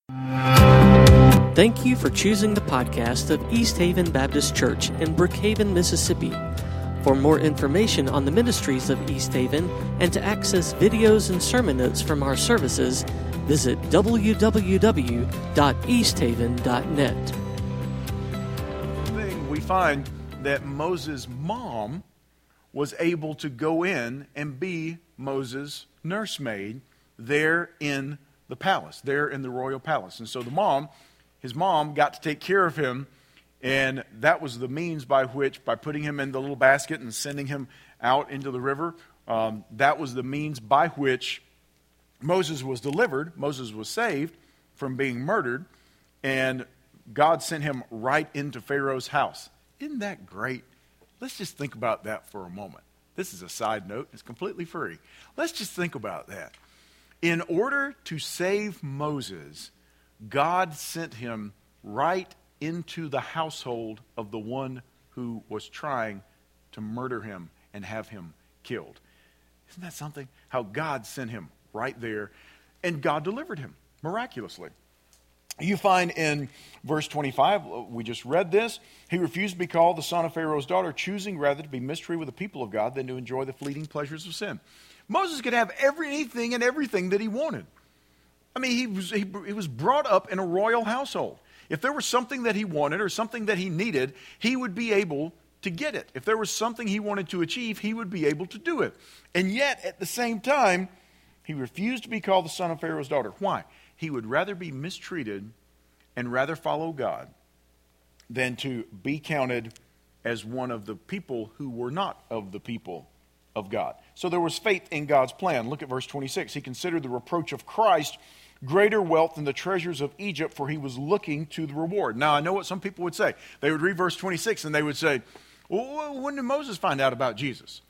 Thank you for choosing the podcast of East Haven Baptist Church in Brookhaven, Mississippi. For more information on the ministries of East Haven and to access videos and sermon notes from our services, visit www.easthaven.net. We find that Moses' mom was able to go in and be Moses' nursemaid there in the palace, there in the royal palace. And so his mom got to take care of him, and that was the means by which, by putting him in the little basket and sending him out into the river, that was the means by which Moses was delivered. Moses was saved from being murdered, and God sent him right into Pharaoh's house. Isn't that great? Let's just think about that for a moment. This is a side note. It's completely free. Let's just think about that. In order to save Moses, God sent him right into the household of the one who was trying to murder him and have him killed. Isn't that something? How God sent him right there, and God delivered him miraculously. You find in verse 25, we just read this, he refused to be called the son of Pharaoh's daughter, choosing rather to be mistreated with the people of God than to enjoy the fleeting pleasures of sin. Moses could have anything and everything that he wanted. I mean, he was brought up in a royal household. If there was something that he wanted or something that he needed, he would be able to get it. If there was something he wanted to achieve, he would be able to do it. And yet, at the same time, he refused to be called the son of Pharaoh's daughter. Why? He would rather be mistreated and rather follow God than to be counted as one of the people who were not of the people of God. So there was faith in God's plan. Look at verse 26. He considered the reproach of Christ greater wealth than the treasures of Egypt, for he was looking to the reward. Now, I know what some people would say. They would read verse 26 and they would say, well, when did Moses find out about Jesus?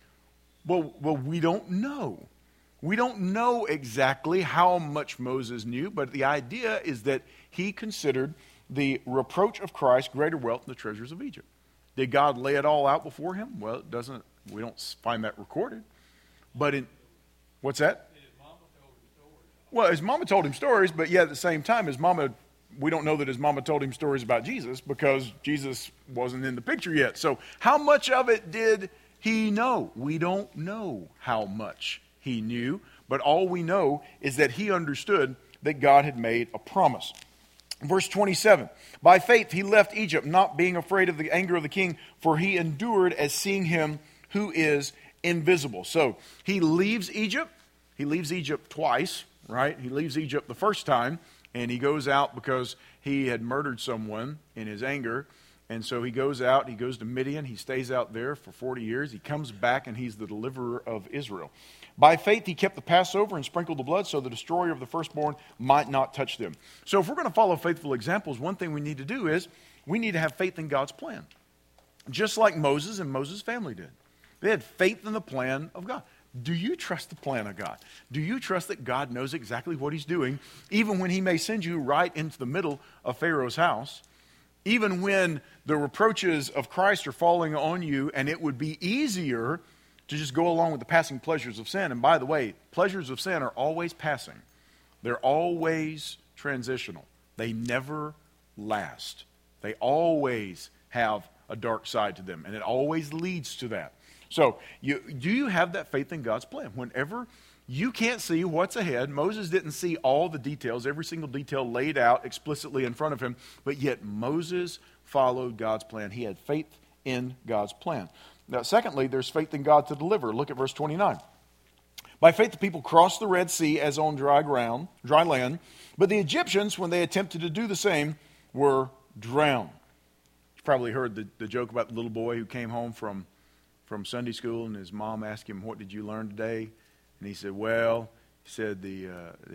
Well, we don't know. We don't know exactly how much Moses knew, but the idea is that he considered the reproach of Christ greater wealth than the treasures of Egypt. Did God lay it all out before him? Well, we don't find that recorded. But what's that? Well, his mama told him stories, but yet at the same time, we don't know that his mama told him stories about Jesus because Jesus wasn't in the picture yet. So how much of it did he know? We don't know how much he knew, but all we know is that he understood that God had made a promise. Verse 27, by faith he left Egypt, not being afraid of the anger of the king, for he endured as seeing him who is invisible. So he leaves Egypt. He leaves Egypt twice, right? He leaves Egypt the first time, and he goes out because he had murdered someone in his anger. And so he goes out, he goes to Midian, he stays out there for 40 years. He comes back, and he's the deliverer of Israel. By faith, he kept the Passover and sprinkled the blood so the destroyer of the firstborn might not touch them. So if we're going to follow faithful examples, one thing we need to do is we need to have faith in God's plan. Just like Moses and Moses' family did. They had faith in the plan of God. Do you trust the plan of God? Do you trust that God knows exactly what he's doing, even when he may send you right into the middle of Pharaoh's house? Even when the reproaches of Christ are falling on you, and it would be easier to just go along with the passing pleasures of sin. And by the way, pleasures of sin are always passing. They're always transitional. They never last. They always have a dark side to them, and it always leads to that. So, do you have that faith in God's plan? Whenever you can't see what's ahead, Moses didn't see all the details, every single detail laid out explicitly in front of him, but yet Moses followed God's plan. He had faith in God's plan. Now, secondly, there's faith in God to deliver. Look at verse 29. By faith, the people crossed the Red Sea as on dry land, but the Egyptians, when they attempted to do the same, were drowned. You've probably heard the joke about the little boy who came home from Sunday school, and his mom asked him, "What did you learn today?" And he said, the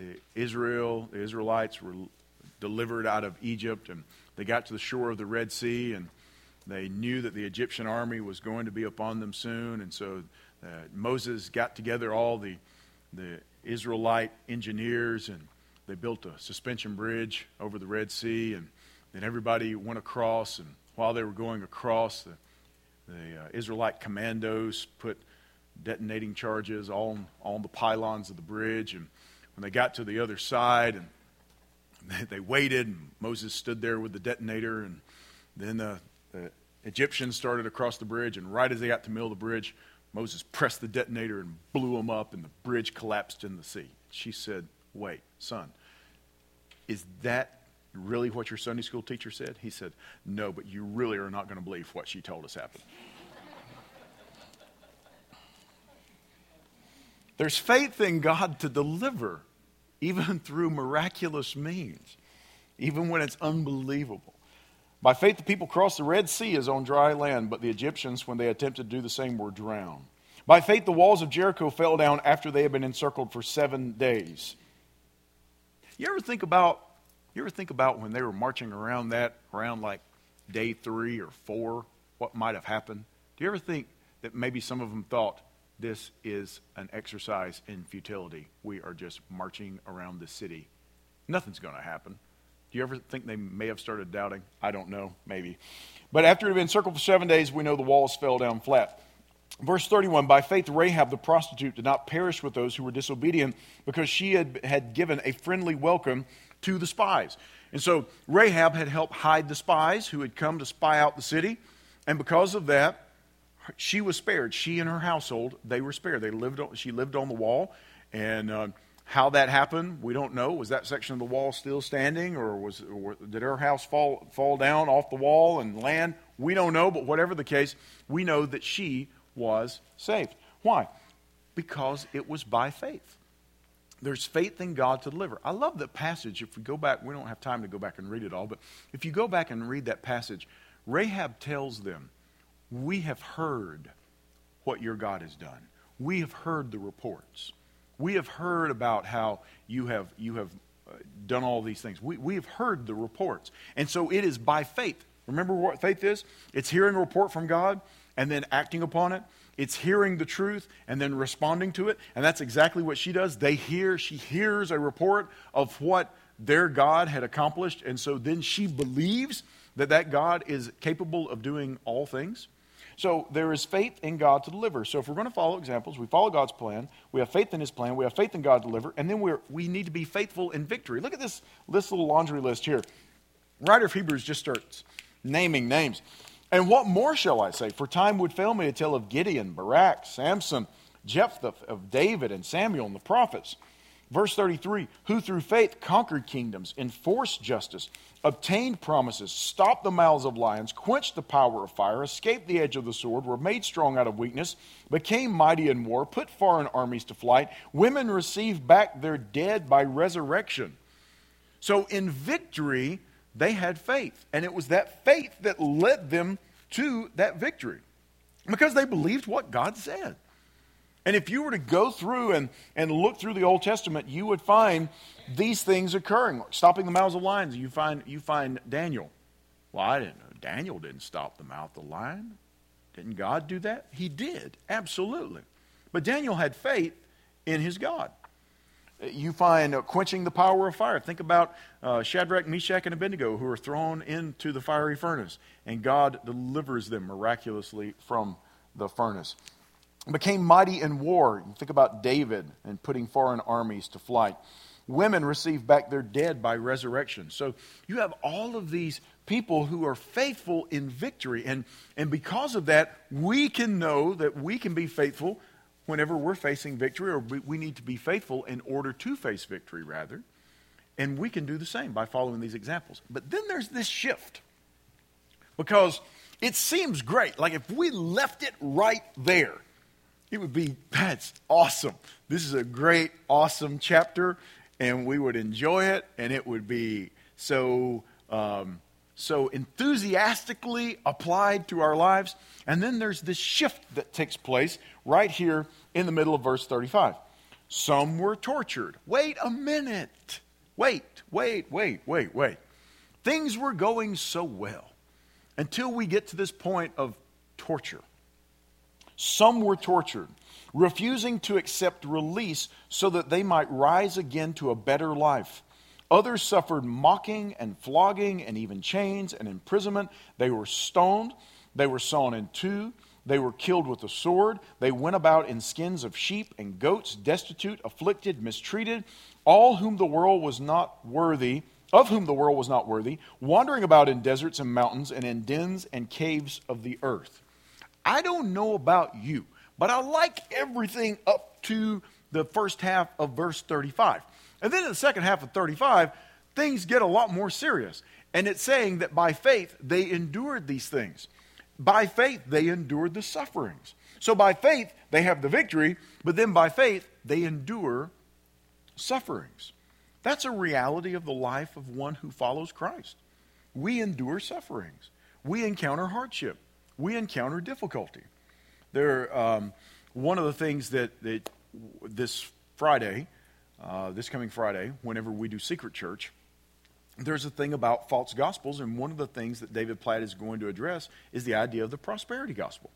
Israelites were delivered out of Egypt, and they got to the shore of the Red Sea, and they knew that the Egyptian army was going to be upon them soon, and so Moses got together all the Israelite engineers, and they built a suspension bridge over the Red Sea, and then everybody went across, and while they were going across, the Israelite commandos put detonating charges on the pylons of the bridge, and when they got to the other side, and They waited. And Moses stood there with the detonator, and then the Egyptians started across the bridge, and right as they got to the middle of the bridge, Moses pressed the detonator and blew them up, and the bridge collapsed in the sea. She said, "Wait, son, is that really what your Sunday school teacher said?" He said, "No, but you really are not going to believe what she told us happened." There's faith in God to deliver, even through miraculous means, even when it's unbelievable. By faith, the people crossed the Red Sea as on dry land, but the Egyptians, when they attempted to do the same, were drowned. By faith, the walls of Jericho fell down after they had been encircled for 7 days. You ever think about when they were marching around like day 3 or 4, what might have happened? Do you ever think that maybe some of them thought, this is an exercise in futility? We are just marching around the city. Nothing's going to happen. Do you ever think they may have started doubting? I don't know, maybe. But after it had been encircled for 7 days, we know the walls fell down flat. Verse 31, by faith Rahab the prostitute did not perish with those who were disobedient, because she had given a friendly welcome to the spies. And so Rahab had helped hide the spies who had come to spy out the city. And because of that, she was spared. She and her household, they were spared. She lived on the wall. And how that happened, we don't know. Was that section of the wall still standing, or did her house fall down off the wall and land? We don't know, but whatever the case, we know that she was saved. Why? Because it was by faith. There's faith in God to deliver. I love that passage. If we go back, we don't have time to go back and read it all, but if you go back and read that passage, Rahab tells them, we have heard what your God has done. We have heard the reports. We have heard about how you have done all these things. We have heard the reports. And so it is by faith. Remember what faith is? It's hearing a report from God and then acting upon it. It's hearing the truth and then responding to it. And that's exactly what she does. She hears a report of what their God had accomplished. And so then she believes that God is capable of doing all things. So there is faith in God to deliver. So if we're going to follow examples, we follow God's plan, we have faith in His plan, we have faith in God to deliver, and then we need to be faithful in victory. Look at this little laundry list here. The writer of Hebrews just starts naming names. And what more shall I say? For time would fail me to tell of Gideon, Barak, Samson, Jephthah, of David and Samuel and the prophets. Verse 33, who through faith conquered kingdoms, enforced justice, obtained promises, stopped the mouths of lions, quenched the power of fire, escaped the edge of the sword, were made strong out of weakness, became mighty in war, put foreign armies to flight. Women received back their dead by resurrection. So in victory, they had faith. And it was that faith that led them to that victory, because they believed what God said. And if you were to go through and look through the Old Testament, you would find these things occurring. Stopping the mouths of lions, you find Daniel. Well, I didn't know. Daniel didn't stop the mouth of the lion. Didn't God do that? He did, absolutely. But Daniel had faith in his God. You find quenching the power of fire. Think about Shadrach, Meshach, and Abednego, who are thrown into the fiery furnace, and God delivers them miraculously from the furnace. Became mighty in war. You think about David and putting foreign armies to flight. Women received back their dead by resurrection. So you have all of these people who are faithful in victory. And because of that, we can know that we can be faithful whenever we're facing victory, or we need to be faithful in order to face victory, rather. And we can do the same by following these examples. But then there's this shift. Because it seems great. Like if we left it right there, it would be, that's awesome. This is a great, awesome chapter, and we would enjoy it, and it would be so enthusiastically applied to our lives. And then there's this shift that takes place right here in the middle of verse 35. Some were tortured. Wait a minute. Wait. Things were going so well until we get to this point of torture. Some were tortured, refusing to accept release so that they might rise again to a better life. Others suffered mocking and flogging and even chains and imprisonment. They were stoned. They were sawn in two. They were killed with the sword. They went about in skins of sheep and goats, destitute, afflicted, mistreated. All whom the world was not worthy of whom the world was not worthy, wandering about in deserts and mountains and in dens and caves of the earth. I don't know about you, but I like everything up to the first half of verse 35. And then in the second half of 35, things get a lot more serious. And it's saying that by faith, they endured these things. By faith, they endured the sufferings. So by faith, they have the victory, but then by faith, they endure sufferings. That's a reality of the life of one who follows Christ. We endure sufferings. We encounter hardship. We encounter difficulty. One of the things that this Friday, this coming Friday, whenever we do Secret Church, there's a thing about false gospels, and one of the things that David Platt is going to address is the idea of the prosperity gospel.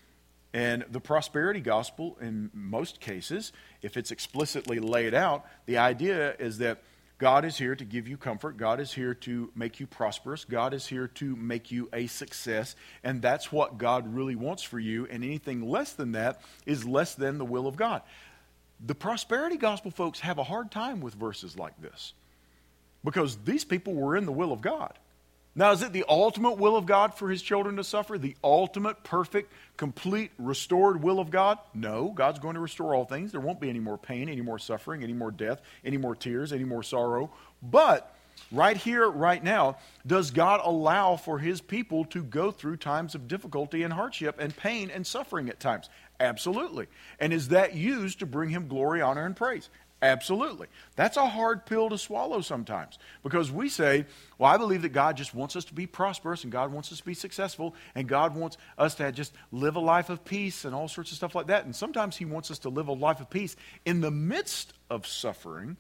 And the prosperity gospel, in most cases, if it's explicitly laid out, the idea is that God is here to give you comfort. God is here to make you prosperous. God is here to make you a success. And that's what God really wants for you. And anything less than that is less than the will of God. The prosperity gospel folks have a hard time with verses like this, because these people were in the will of God. Now, is it the ultimate will of God for his children to suffer? The ultimate, perfect, complete, restored will of God? No, God's going to restore all things. There won't be any more pain, any more suffering, any more death, any more tears, any more sorrow. But right here, right now, does God allow for his people to go through times of difficulty and hardship and pain and suffering at times? Absolutely. And is that used to bring him glory, honor, and praise? Absolutely. That's a hard pill to swallow sometimes, because we say, well, I believe that God just wants us to be prosperous, and God wants us to be successful, and God wants us to just live a life of peace and all sorts of stuff like that. And sometimes he wants us to live a life of peace in the midst of suffering,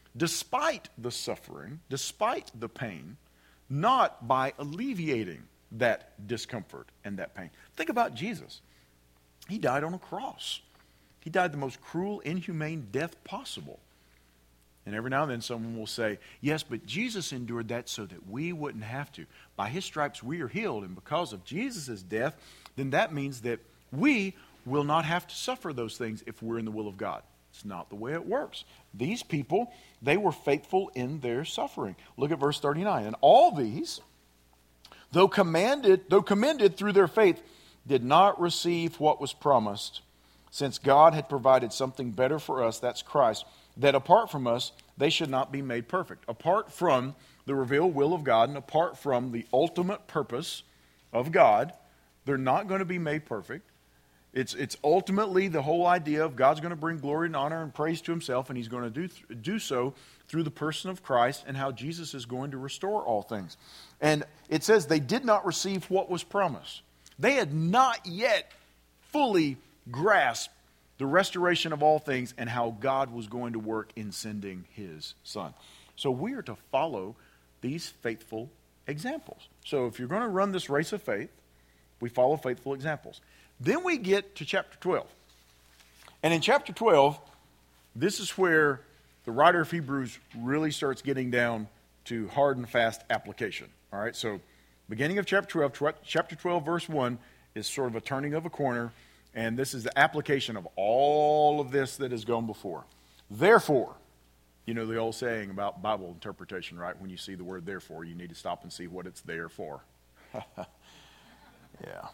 despite the suffering, despite the pain, not by alleviating that discomfort and that pain. Think about Jesus. He died on a cross. He died the most cruel, inhumane death possible. And every now and then someone will say, yes, but Jesus endured that so that we wouldn't have to. By his stripes we are healed, and because of Jesus' death, then that means that we will not have to suffer those things if we're in the will of God. It's not the way it works. These people, they were faithful in their suffering. Look at verse 39. And all these, though commended through their faith, did not receive what was promised, since God had provided something better for us, that's Christ, that apart from us, they should not be made perfect. Apart from the revealed will of God and apart from the ultimate purpose of God, they're not going to be made perfect. It's ultimately the whole idea of God's going to bring glory and honor and praise to himself, and he's going to do so through the person of Christ and how Jesus is going to restore all things. And it says they did not receive what was promised. They had not yet fully grasp the restoration of all things and how God was going to work in sending his son. So we are to follow these faithful examples. So if you're going to run this race of faith, we follow faithful examples. Then we get to chapter 12. And in chapter 12, this is where the writer of Hebrews really starts getting down to hard and fast application. All right, so beginning of chapter 12, verse 1 is sort of a turning of a corner. And this is the application of all of this that has gone before. Therefore, you know the old saying about Bible interpretation, right? When you see the word therefore, you need to stop and see what it's there for. Yeah.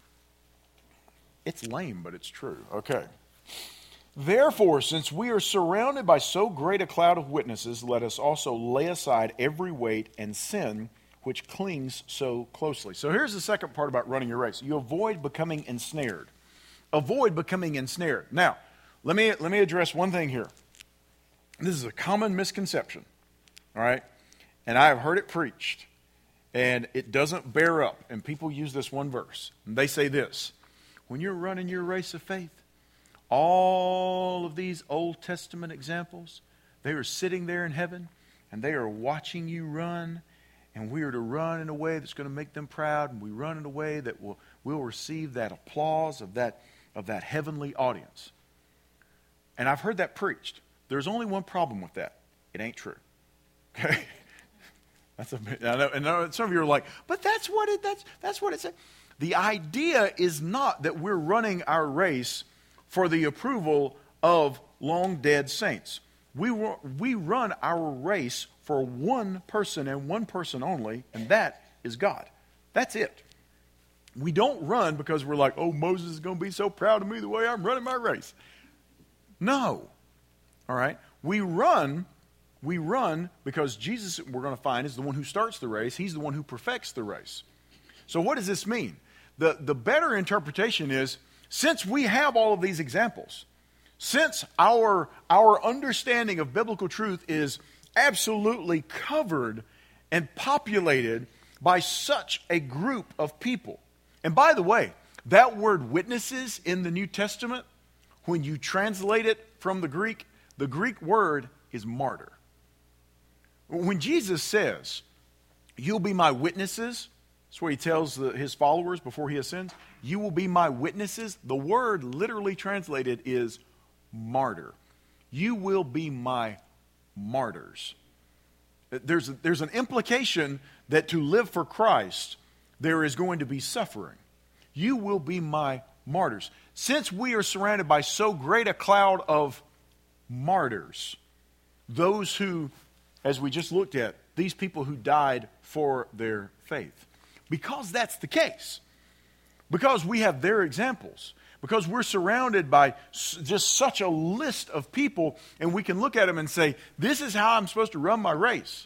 It's lame, but it's true. Okay. Therefore, since we are surrounded by so great a cloud of witnesses, let us also lay aside every weight and sin which clings so closely. So here's the second part about running your race. You avoid becoming ensnared. Avoid becoming ensnared. Now, let me address one thing here. This is a common misconception, all right? And I have heard it preached, and it doesn't bear up. And people use this one verse, and they say this: when you're running your race of faith, all of these Old Testament examples, they are sitting there in heaven, and they are watching you run, and we are to run in a way that's going to make them proud, and we run in a way that will receive that applause of that heavenly audience. And I've heard that preached. There's only one problem with that. It ain't true. Okay? I know some of you are like, but that's what it said. The idea is not that we're running our race for the approval of long dead saints. We run our race for one person and one person only, and that is God. That's it. We don't run because we're like, oh, Moses is going to be so proud of me the way I'm running my race. No. All right? We run because Jesus, we're going to find, is the one who starts the race. He's the one who perfects the race. So what does this mean? The better interpretation is, since we have all of these examples, since our understanding of biblical truth is absolutely covered and populated by such a group of people. And by the way, that word witnesses in the New Testament, when you translate it from the Greek word is martyr. When Jesus says, you'll be my witnesses, that's what he tells his followers before he ascends, you will be my witnesses. The word literally translated is martyr. You will be my martyrs. There's an implication that to live for Christ, there is going to be suffering. You will be my martyrs. Since we are surrounded by so great a cloud of martyrs, those who, as we just looked at, these people who died for their faith. Because that's the case. Because we have their examples. Because we're surrounded by just such a list of people, and we can look at them and say, this is how I'm supposed to run my race.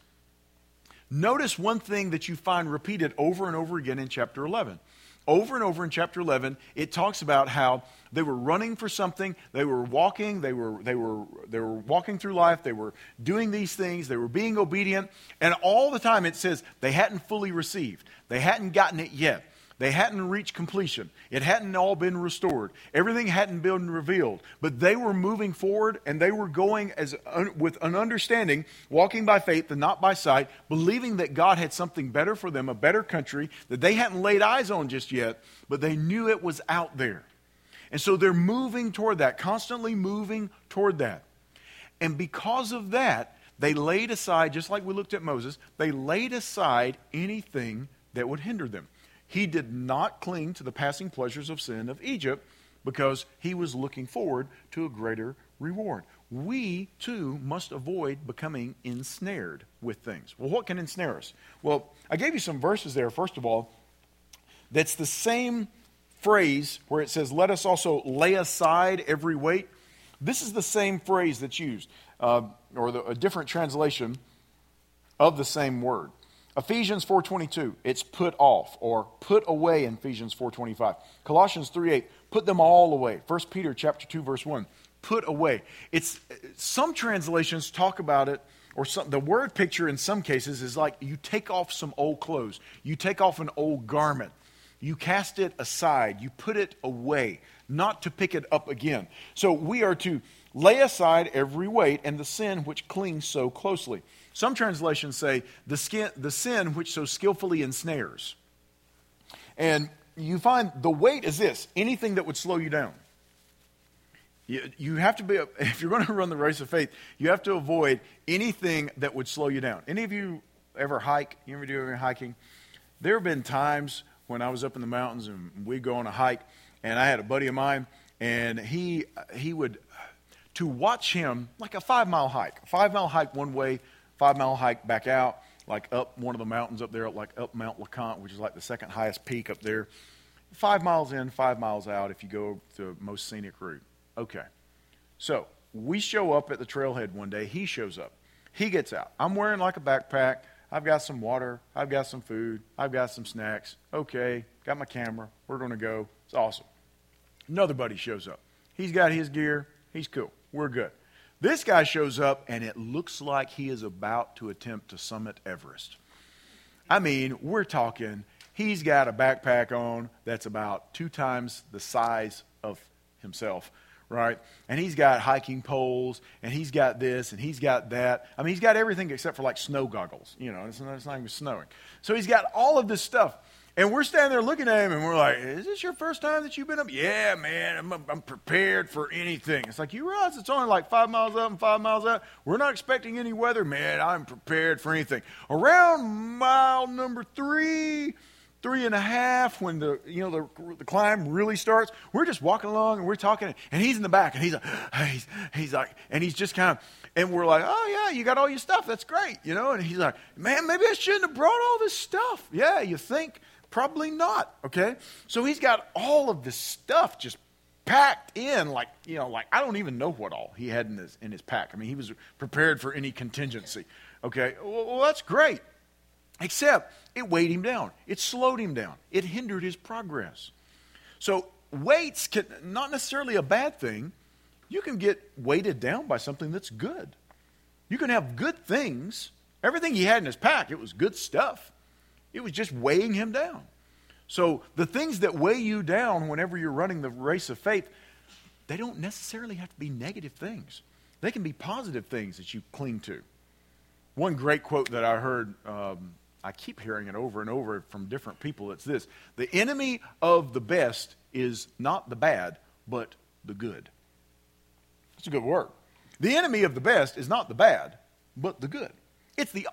Notice one thing that you find repeated over and over again in chapter 11. Over and over in chapter 11, it talks about how they were running for something, they were walking, they were walking through life, they were doing these things, they were being obedient, and all the time it says they hadn't fully received. They hadn't gotten it yet. They hadn't reached completion. It hadn't all been restored. Everything hadn't been revealed. But they were moving forward, and they were going with an understanding, walking by faith and not by sight, believing that God had something better for them, a better country that they hadn't laid eyes on just yet, but they knew it was out there. And so they're moving toward that, constantly moving toward that. And because of that, they laid aside, just like we looked at Moses, they laid aside anything that would hinder them. He did not cling to the passing pleasures of sin of Egypt because he was looking forward to a greater reward. We, too, must avoid becoming ensnared with things. Well, what can ensnare us? Well, I gave you some verses there, first of all, that's the same phrase where it says, let us also lay aside every weight. This is the same phrase that's used, a different translation of the same word. Ephesians 4:22, it's put off or put away in Ephesians 4:25. Colossians 3:8, put them all away. 1 Peter chapter 2 verse 1, put away. It's some translations talk about it, or the word picture in some cases is like you take off some old clothes. You take off an old garment. You cast it aside. You put it away, not to pick it up again. So we are to lay aside every weight and the sin which clings so closely. Some translations say the sin which so skillfully ensnares. And you find the weight is this, anything that would slow you down. You have to be, if you're going to run the race of faith, you have to avoid anything that would slow you down. Any of you ever hike? You ever do any hiking? There have been times when I was up in the mountains and we'd go on a hike, and I had a buddy of mine, and he would, to watch him, like a 5-mile hike. A 5-mile hike one way, 5-mile hike back out, like up one of the mountains up there, like up Mount LeConte, which is like the second highest peak up there. 5 miles in, 5 miles out if you go the most scenic route. Okay. So we show up at the trailhead one day. He shows up. He gets out. I'm wearing like a backpack. I've got some water. I've got some food. I've got some snacks. Okay. Got my camera. We're going to go. It's awesome. Another buddy shows up. He's got his gear. He's cool. We're good. This guy shows up, and it looks like he is about to attempt to summit Everest. I mean, we're talking, he's got a backpack on that's about 2 times the size of himself, right? And he's got hiking poles, and he's got this, and he's got that. I mean, he's got everything except for like snow goggles. You know, it's not even snowing. So he's got all of this stuff. And we're standing there looking at him, and we're like, is this your first time that you've been up? Yeah, man, I'm prepared for anything. It's like, you realize it's only like 5 miles up and 5 miles out? We're not expecting any weather. Man, I'm prepared for anything. Around mile number 3, 3.5, when the climb really starts, we're just walking along and we're talking, and he's in the back, and he's like, and he's just kind of, and we're like, oh yeah, you got all your stuff, that's great, and he's like, man, maybe I shouldn't have brought all this stuff. Yeah, you think? Probably not, okay? So he's got all of this stuff just packed in, like I don't even know what all he had in his pack. I mean, he was prepared for any contingency, okay? Well, that's great. Except it weighed him down. It slowed him down. It hindered his progress. So weights can not necessarily a bad thing. You can get weighted down by something that's good. You can have good things. Everything he had in his pack, it was good stuff. It was just weighing him down. So the things that weigh you down whenever you're running the race of faith, they don't necessarily have to be negative things. They can be positive things that you cling to. One great quote that I heard, I keep hearing it over and over from different people. It's this: the enemy of the best is not the bad, but the good. That's a good word. The enemy of the best is not the bad, but the good. It's the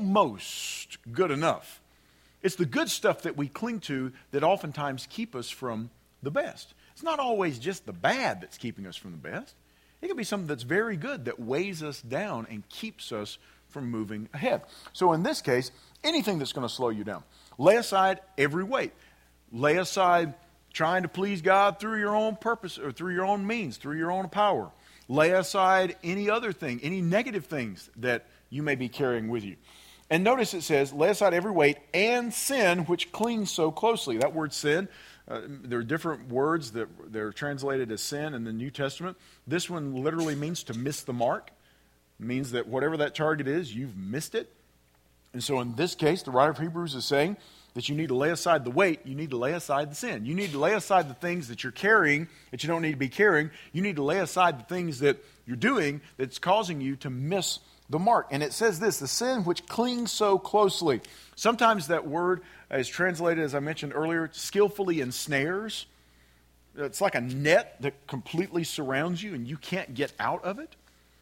almost good enough. It's the good stuff that we cling to that oftentimes keep us from the best. It's not always just the bad that's keeping us from the best. It can be something that's very good that weighs us down and keeps us from moving ahead. So in this case, anything that's going to slow you down. Lay aside every weight. Lay aside trying to please God through your own purpose or through your own means, through your own power. Lay aside any other thing, any negative things that you may be carrying with you. And notice it says, lay aside every weight and sin which clings so closely. That word sin, there are different words that they're translated as sin in the New Testament. This one literally means to miss the mark. It means that whatever that target is, you've missed it. And so in this case, the writer of Hebrews is saying that you need to lay aside the weight, you need to lay aside the sin. You need to lay aside the things that you're carrying that you don't need to be carrying. You need to lay aside the things that you're doing that's causing you to miss the mark. And it says this, the sin which clings so closely. Sometimes that word is translated, as I mentioned earlier, skillfully ensnares. It's like a net that completely surrounds you and you can't get out of it.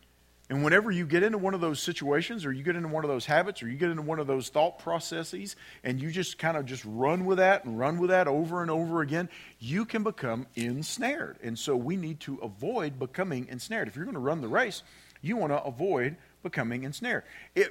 And whenever you get into one of those situations, or you get into one of those habits, or you get into one of those thought processes, and you just kind of just run with that and run with that over and over again, you can become ensnared. And so we need to avoid becoming ensnared. If you're going to run the race, you want to avoid becoming ensnared.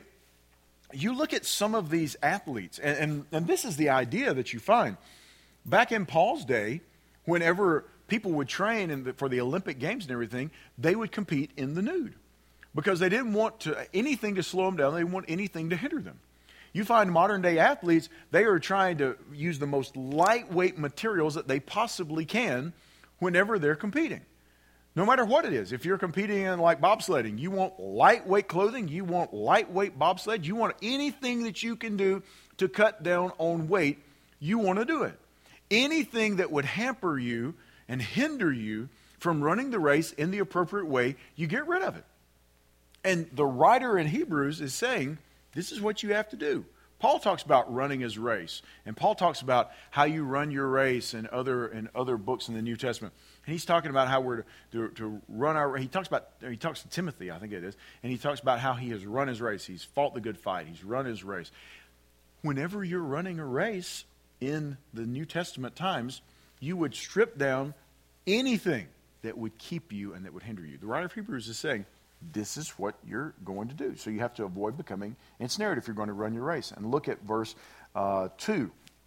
You look at some of these athletes, and this is the idea that you find. Back in Paul's day, whenever people would train for the Olympic Games and everything, they would compete in the nude. Because they didn't want anything to slow them down. They didn't want anything to hinder them. You find modern day athletes, they are trying to use the most lightweight materials that they possibly can whenever they're competing. No matter what it is. If you're competing in like bobsledding, you want lightweight clothing, you want lightweight bobsled, you want anything that you can do to cut down on weight, you want to do it. Anything that would hamper you and hinder you from running the race in the appropriate way, you get rid of it. And the writer in Hebrews is saying, this is what you have to do. Paul talks about running his race. And Paul talks about how you run your race in other books in the New Testament. And he's talking about how we're to run our race. He talks to Timothy, I think it is. And he talks about how he has run his race. He's fought the good fight. He's run his race. Whenever you're running a race in the New Testament times, you would strip down anything that would keep you and that would hinder you. The writer of Hebrews is saying, this is what you're going to do. So you have to avoid becoming ensnared if you're going to run your race. And look at verse 2.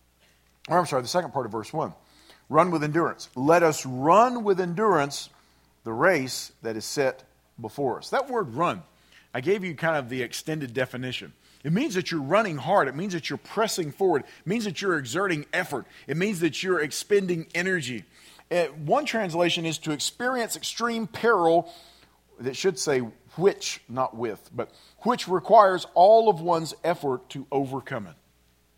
The second part of verse 1. Run with endurance. Let us run with endurance the race that is set before us. That word run, I gave you kind of the extended definition. It means that you're running hard. It means that you're pressing forward. It means that you're exerting effort. It means that you're expending energy. One translation is to experience extreme peril. That should say which, not with, but which requires all of one's effort to overcome it.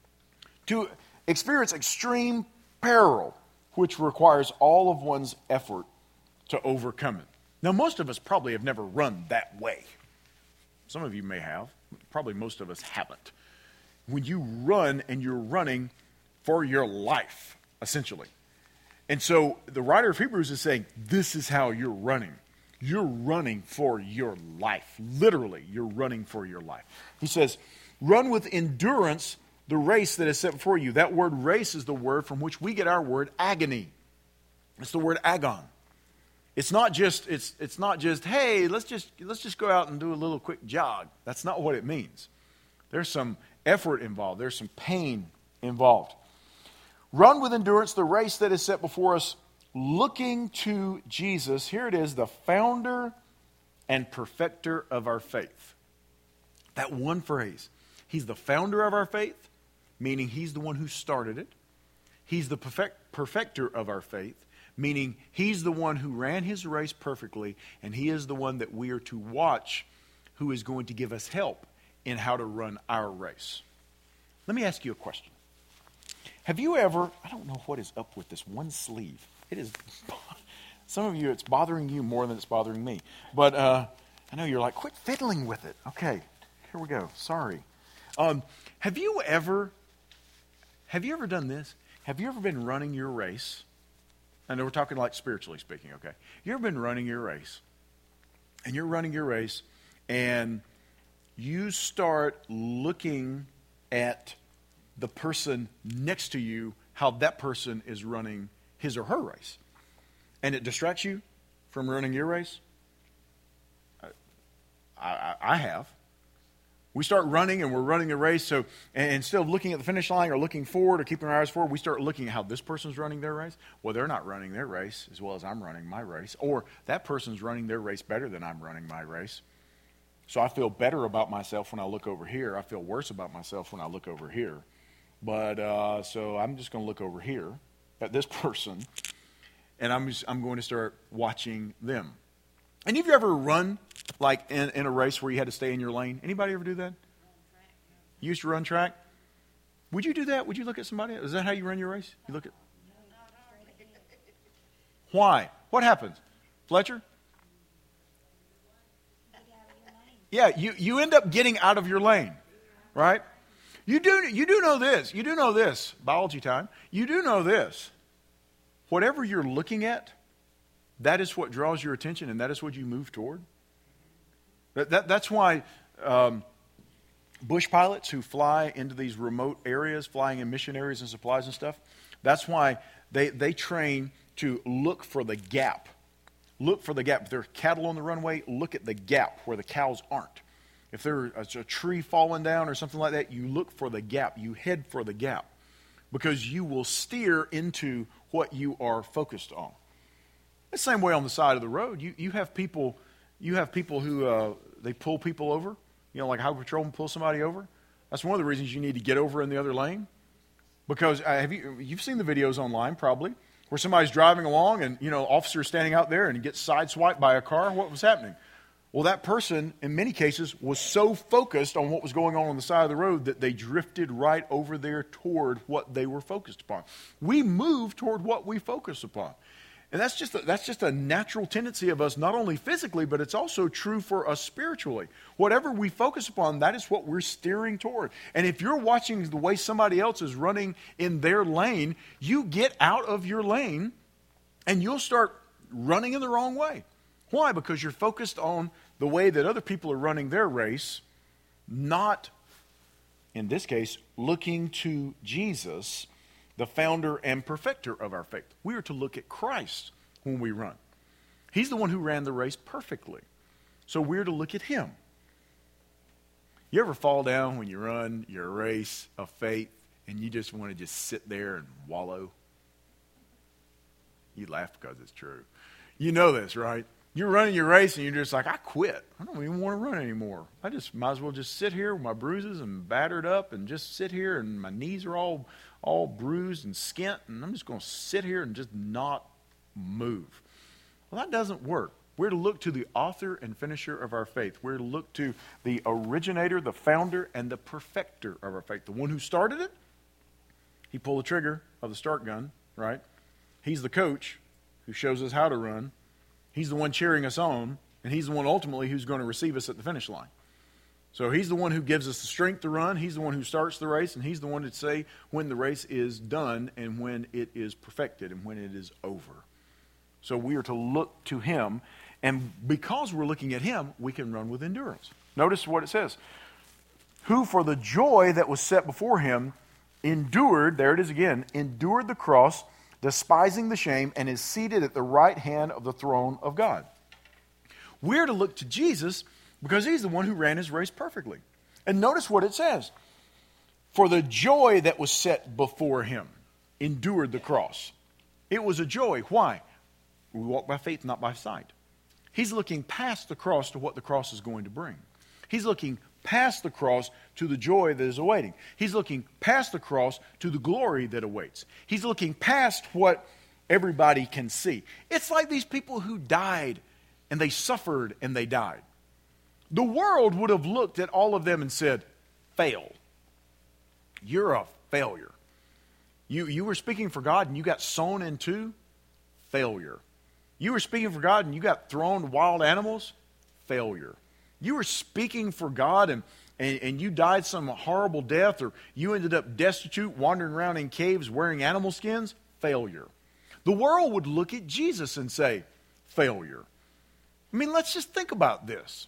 To experience extreme peril, which requires all of one's effort to overcome it. Now, most of us probably have never run that way. Some of you may have. Probably most of us haven't. When you run, and you're running for your life, essentially. And so the writer of Hebrews is saying, this is how you're running. You're running for your life. Literally, you're running for your life. He says, run with endurance the race that is set before you. That word race is the word from which we get our word agony. It's the word agon. It's not just hey, let's just go out and do a little quick jog. That's not what it means. There's some effort involved. There's some pain involved. Run with endurance the race that is set before us, looking to Jesus. Here it is, the founder and perfecter of our faith. That one phrase. He's the founder of our faith, meaning he's the one who started it. He's the perfecter of our faith, meaning he's the one who ran his race perfectly, and he is the one that we are to watch, who is going to give us help in how to run our race. Let me ask you a question. Have you ever, I don't know what is up with this one sleeve. It is, some of you, it's bothering you more than it's bothering me. But I know you're like, quit fiddling with it. Okay, here we go. Sorry. Have you ever done this? Have you ever been running your race? I know we're talking like spiritually speaking, okay? You ever been running your race? And you're running your race, and you start looking at the person next to you, how that person is running his or her race. And it distracts you from running your race? I have. We start running and we're running the race, so and instead of looking at the finish line or looking forward or keeping our eyes forward, we start looking at how this person's running their race. Well, they're not running their race as well as I'm running my race. Or that person's running their race better than I'm running my race. So I feel better about myself when I look over here. I feel worse about myself when I look over here. But so I'm just going to look over here at this person, and I'm going to start watching them. And have you ever run like in a race where you had to stay in your lane? Anybody ever do that? You used to run track? Would you do that? Would you look at somebody? Is that how you run your race? You look at. Why? What happens? Fletcher? Yeah, you end up getting out of your lane, right? You do know this. You do know this. Biology time. You do know this. Whatever you're looking at, that is what draws your attention, and that is what you move toward. That's why bush pilots who fly into these remote areas, flying in mission areas and supplies and stuff, that's why they train to look for the gap. Look for the gap. If there are cattle on the runway, look at the gap where the cows aren't. If there's a tree falling down or something like that, you look for the gap. You head for the gap because you will steer into what you are focused on. The same way on the side of the road. You have people who they pull people over. You know, like highway patrolman pull somebody over. That's one of the reasons you need to get over in the other lane. Because you've seen the videos online probably where somebody's driving along and officer's standing out there and he gets sideswiped by a car. What was happening? Well, that person, in many cases, was so focused on what was going on the side of the road that they drifted right over there toward what they were focused upon. We move toward what we focus upon. And that's just a natural tendency of us, not only physically, but it's also true for us spiritually. Whatever we focus upon, that is what we're steering toward. And if you're watching the way somebody else is running in their lane, you get out of your lane and you'll start running in the wrong way. Why? Because you're focused on the way that other people are running their race, not, in this case, looking to Jesus, the founder and perfecter of our faith. We are to look at Christ when we run. He's the one who ran the race perfectly. So we're to look at him. You ever fall down when you run your race of faith and you just want to just sit there and wallow? You laugh because it's true. You know this, right? You're running your race and you're just like, I quit. I don't even want to run anymore. I just might as well just sit here with my bruises and battered up and just sit here, and my knees are all bruised and skint, and I'm just going to sit here and just not move. Well, that doesn't work. We're to look to the author and finisher of our faith. We're to look to the originator, the founder, and the perfecter of our faith. The one who started it, he pulled the trigger of the start gun, right? He's the coach who shows us how to run. He's the one cheering us on, and he's the one ultimately who's going to receive us at the finish line. So he's the one who gives us the strength to run. He's the one who starts the race, and he's the one to say when the race is done and when it is perfected and when it is over. So we are to look to him, and because we're looking at him, we can run with endurance. Notice what it says. who for the joy that was set before him endured, there it is again, endured the cross, despising the shame, and is seated at the right hand of the throne of God. We're to look to Jesus because he's the one who ran his race perfectly. And notice what it says. For the joy that was set before him endured the cross. It was a joy. Why? We walk by faith, not by sight. He's looking past the cross to what the cross is going to bring. He's looking past the cross to the joy that is awaiting. He's looking past the cross to the glory that awaits. He's looking past what everybody can see. It's like these people who died and they suffered and they died. The world would have looked at all of them and said, fail. You're a failure. You were speaking for God and you got sown into failure. You were speaking for God and you got thrown to wild animals, failure. You were speaking for God and you died some horrible death, or you ended up destitute, wandering around in caves wearing animal skins, failure. The world would look at Jesus and say, failure. I mean, let's just think about this.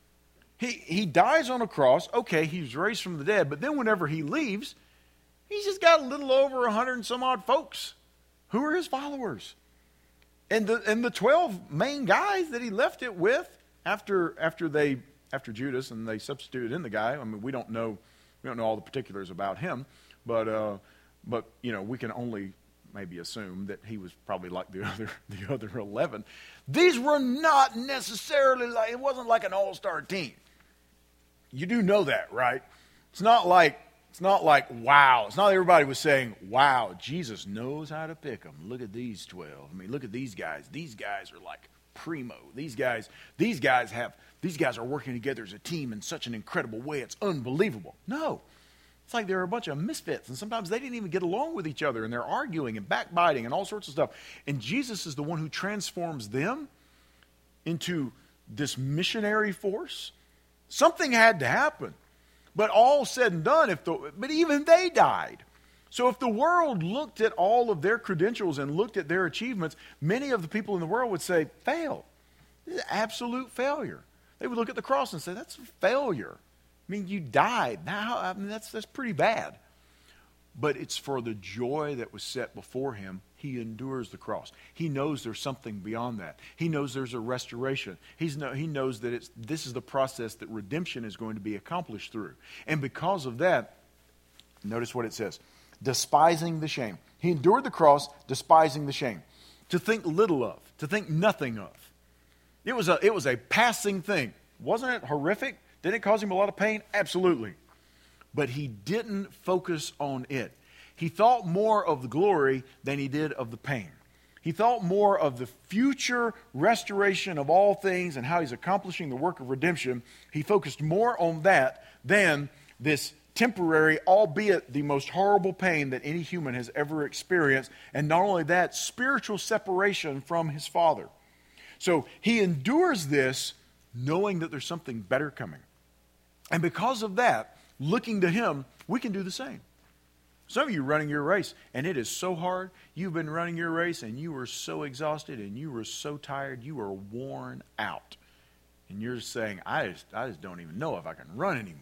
He dies on a cross. Okay, he's raised from the dead, but then whenever he leaves, he's just got a little over 100 and some odd folks who are his followers. And the 12 main guys that he left it with after Judas and they substituted in the guy. I mean, we don't know all the particulars about him, but you know, we can only maybe assume that he was probably like the other 11. These were not necessarily it wasn't like an all-star team. You do know that, right? It's not like wow. It's not like everybody was saying, wow, Jesus knows how to pick them. Look at these 12. I mean, look at these guys. These guys are like primo. These guys are working together as a team in such an incredible way. It's unbelievable. No. It's like they're a bunch of misfits, and sometimes they didn't even get along with each other, and they're arguing and backbiting and all sorts of stuff. And Jesus is the one who transforms them into this missionary force. Something had to happen. But all said and done, but even they died. So if the world looked at all of their credentials and looked at their achievements, many of the people in the world would say, fail. This is an absolute failure. They would look at the cross and say, that's a failure. I mean, you died. Now, I mean, that's pretty bad. But it's for the joy that was set before him. He endures the cross. He knows there's something beyond that. He knows there's a restoration. He knows that this is the process that redemption is going to be accomplished through. And because of that, notice what it says. Despising the shame. He endured the cross, despising the shame. To think little of. To think nothing of. It was a passing thing. Wasn't it horrific? Didn't it cause him a lot of pain? Absolutely. But he didn't focus on it. He thought more of the glory than he did of the pain. He thought more of the future restoration of all things and how he's accomplishing the work of redemption. He focused more on that than this temporary, albeit the most horrible pain that any human has ever experienced. And not only that, spiritual separation from his Father. So he endures this knowing that there's something better coming. And because of that, looking to him, we can do the same. Some of you running your race, and it is so hard. You've been running your race, and you were so exhausted, and you were so tired, you were worn out. And you're saying, I just don't even know if I can run anymore.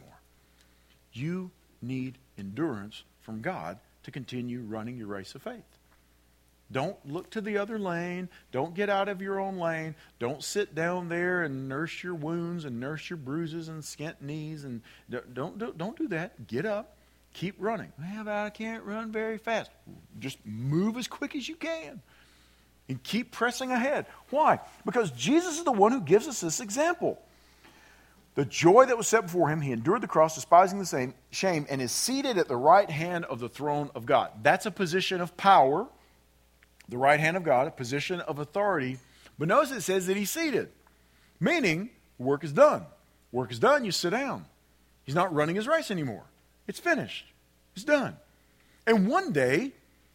You need endurance from God to continue running your race of faith. Don't look to the other lane. Don't get out of your own lane. Don't sit down there and nurse your wounds and nurse your bruises and skint knees. And don't do that. Get up. Keep running. Well, I can't run very fast. Just move as quick as you can. And keep pressing ahead. Why? Because Jesus is the one who gives us this example. The joy that was set before him, he endured the cross, despising the shame, and is seated at the right hand of the throne of God. That's a position of power. The right hand of God, a position of authority. But notice it says that he's seated. Meaning, work is done. Work is done, you sit down. He's not running his race anymore. It's finished. It's done. And one day,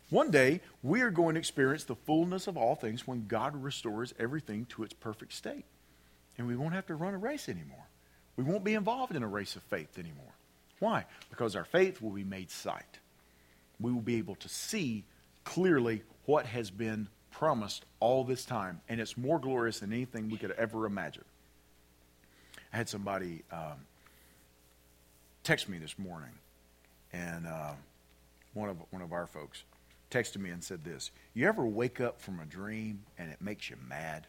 we are going to experience the fullness of all things when God restores everything to its perfect state. And we won't have to run a race anymore. We won't be involved in a race of faith anymore. Why? Because our faith will be made sight. We will be able to see clearly what has been promised all this time. And it's more glorious than anything we could ever imagine. I had somebody texted me this morning, and one of our folks texted me and said this: "You ever wake up from a dream and it makes you mad?"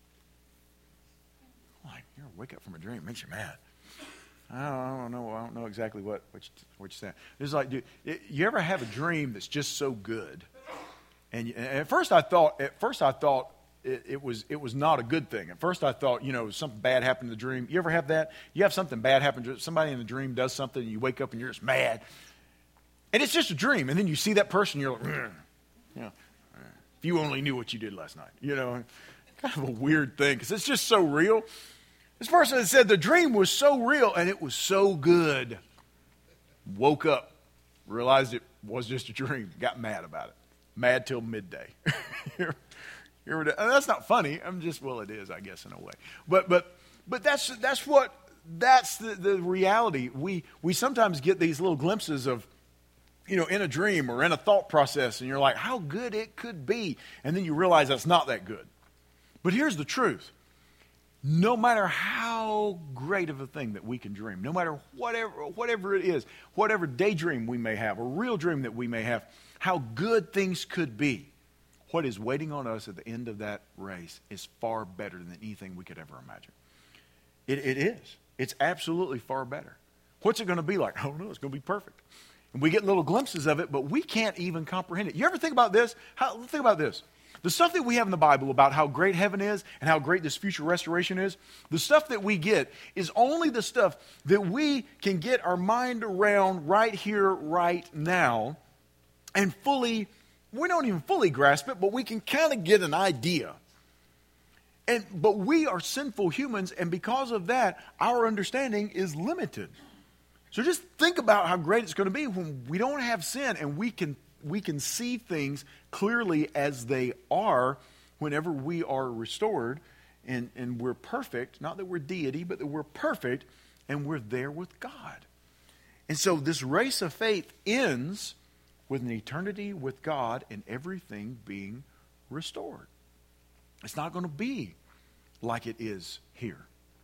I'm like, you ever wake up from a dream, it makes you mad? I don't know exactly what you're saying. It's like, dude, you ever have a dream that's just so good? And at first I thought it was not a good thing. At first I thought, something bad happened in the dream. You ever have that? You have something bad happen. Somebody in the dream does something, and you wake up and you're just mad. And it's just a dream. And then you see that person, you're like, if you only knew what you did last night. Kind of a weird thing, because it's just so real. This person said the dream was so real, and it was so good. Woke up, realized it was just a dream, got mad about it. Mad till midday. And that's not funny. It is, I guess, in a way. But that's the reality. We sometimes get these little glimpses of, in a dream or in a thought process, and you're like, how good it could be. And then you realize that's not that good. But here's the truth. No matter how great of a thing that we can dream, no matter whatever it is, whatever daydream we may have, or real dream that we may have, how good things could be, what is waiting on us at the end of that race is far better than anything we could ever imagine. It is. It's absolutely far better. What's it going to be like? I don't know. It's going to be perfect. And we get little glimpses of it, but we can't even comprehend it. You ever think about this? Think about this. The stuff that we have in the Bible about how great heaven is and how great this future restoration is, the stuff that we get is only the stuff that we can get our mind around right here, right now, and we don't even fully grasp it, but we can kind of get an idea. But we are sinful humans, and because of that, our understanding is limited. So just think about how great it's going to be when we don't have sin, and we can see things clearly as they are whenever we are restored and we're perfect. Not that we're deity, but that we're perfect and we're there with God. And so this race of faith ends with an eternity with God and everything being restored. It's not going to be like it is here.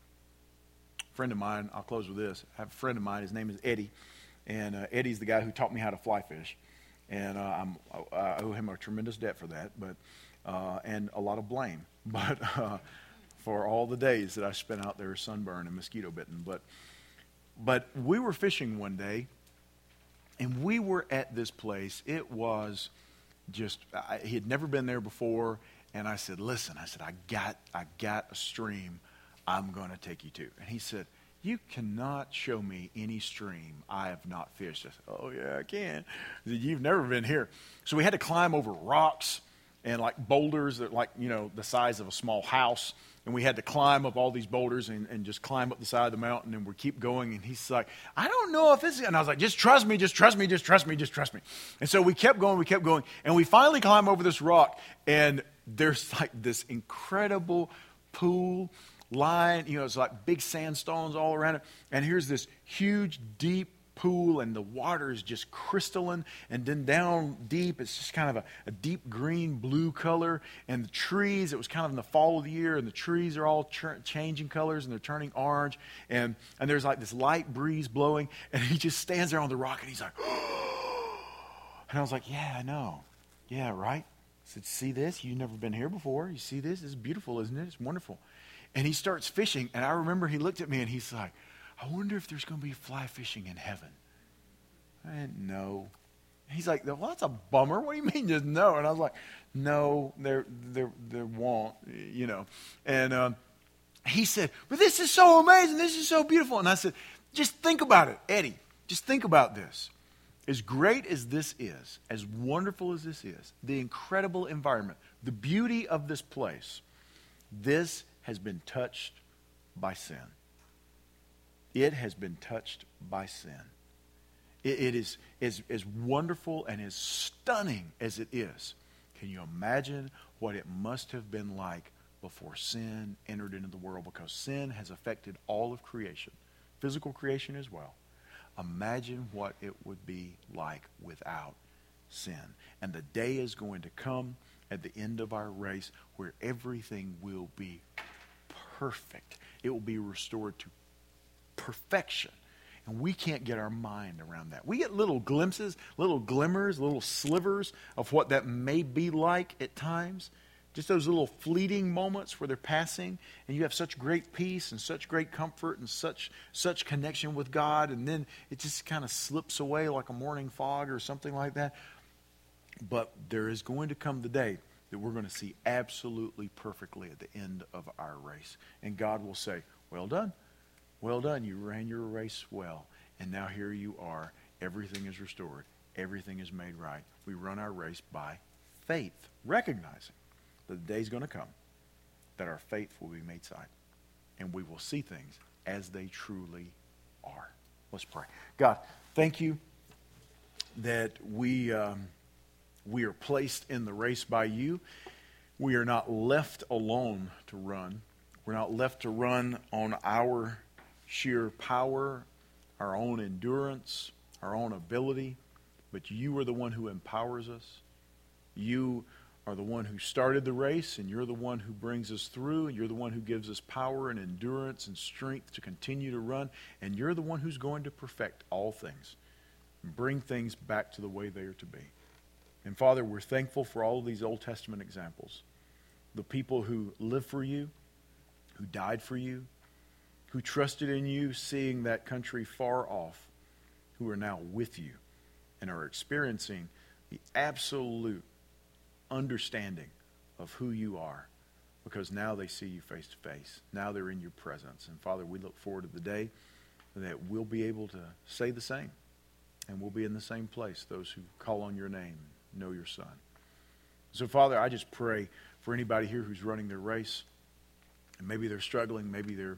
A friend of mine, I'll close with this. I have a friend of mine, his name is Eddie. And Eddie's the guy who taught me how to fly fish. And I owe him a tremendous debt for that, and a lot of blame. But for all the days that I spent out there sunburned and mosquito bitten. But we were fishing one day, and we were at this place. It was just, he had never been there before. And I said, listen, I got a stream I'm going to take you to. And he said, you cannot show me any stream I have not fished. I said, oh, yeah, I can. He said, you've never been here. So we had to climb over rocks and like boulders that the size of a small house. And we had to climb up all these boulders and just climb up the side of the mountain. And we keep going. And he's like, I don't know if this is. And I was like, just trust me, just trust me, just trust me, just trust me. And so we kept going. And we finally climb over this rock. And there's like this incredible pool line, it's like big sandstones all around it. And here's this huge, deep pool, and the water is just crystalline. And then down deep, it's just kind of a deep green, blue color. And the trees, it was kind of in the fall of the year, and the trees are all changing colors, and they're turning orange. And there's like this light breeze blowing. And he just stands there on the rock, and he's like, oh. And I was like, yeah, I know. Yeah, right? I said, see this? You've never been here before. You see this? It's beautiful, isn't it? It's wonderful. And he starts fishing, and I remember he looked at me, and he's like, I wonder if there's going to be fly fishing in heaven. And no. He's like, well, that's a bummer. What do you mean just no? And I was like, no, there won't, And he said, but this is so amazing. This is so beautiful. And I said, just think about it, Eddie. Just think about this. As great as this is, as wonderful as this is, the incredible environment, the beauty of this place, this has been touched by sin. It has been touched by sin. It is as wonderful and as stunning as it is. Can you imagine what it must have been like before sin entered into the world? Because sin has affected all of creation, physical creation as well. Imagine what it would be like without sin. And the day is going to come at the end of our race where everything will be perfect. It will be restored to perfection. And we can't get our mind around that. We get little glimpses, little glimmers, little slivers of what that may be like at times. Just those little fleeting moments where they're passing, and you have such great peace and such great comfort and such connection with God, and then it just kind of slips away like a morning fog or something like that. But there is going to come the day that we're going to see absolutely perfectly at the end of our race. And God will say, well done. Well done. You ran your race well. And now here you are. Everything is restored. Everything is made right. We run our race by faith, recognizing that the day is going to come that our faith will be made sight. And we will see things as they truly are. Let's pray. God, thank you that we are placed in the race by you. We are not left alone to run. We're not left to run on our sheer power, our own endurance, our own ability, but you are the one who empowers us. You are the one who started the race, and you're the one who brings us through, and you're the one who gives us power and endurance and strength to continue to run, and you're the one who's going to perfect all things and bring things back to the way they are to be. And Father, we're thankful for all of these Old Testament examples, the people who lived for you, who died for you, who trusted in you, seeing that country far off, who are now with you and are experiencing the absolute understanding of who you are, because now they see you face to face. Now they're in your presence. And Father, we look forward to the day that we'll be able to say the same, and we'll be in the same place, those who call on your name, know your Son. So Father, I just pray for anybody here who's running their race, and maybe they're struggling, maybe they're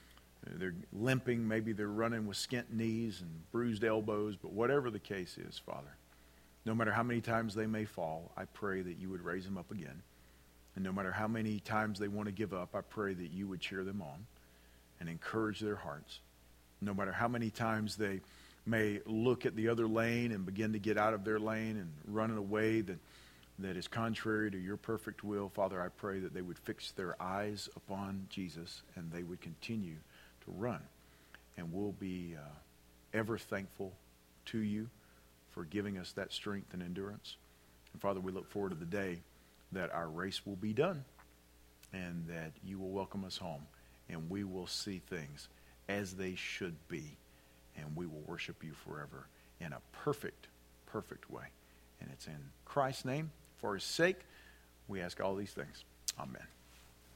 limping, maybe they're running with skint knees and bruised elbows, but whatever the case is, Father, no matter how many times they may fall, I pray that you would raise them up again. And no matter how many times they want to give up, I pray that you would cheer them on and encourage their hearts. No matter how many times they may look at the other lane and begin to get out of their lane and run in a way that is contrary to your perfect will, Father, I pray that they would fix their eyes upon Jesus and they would continue to run. And we'll be ever thankful to you for giving us that strength and endurance. And Father, we look forward to the day that our race will be done and that you will welcome us home and we will see things as they should be, and we will worship you forever in a perfect, perfect way. And it's in Christ's name, for his sake, we ask all these things. Amen.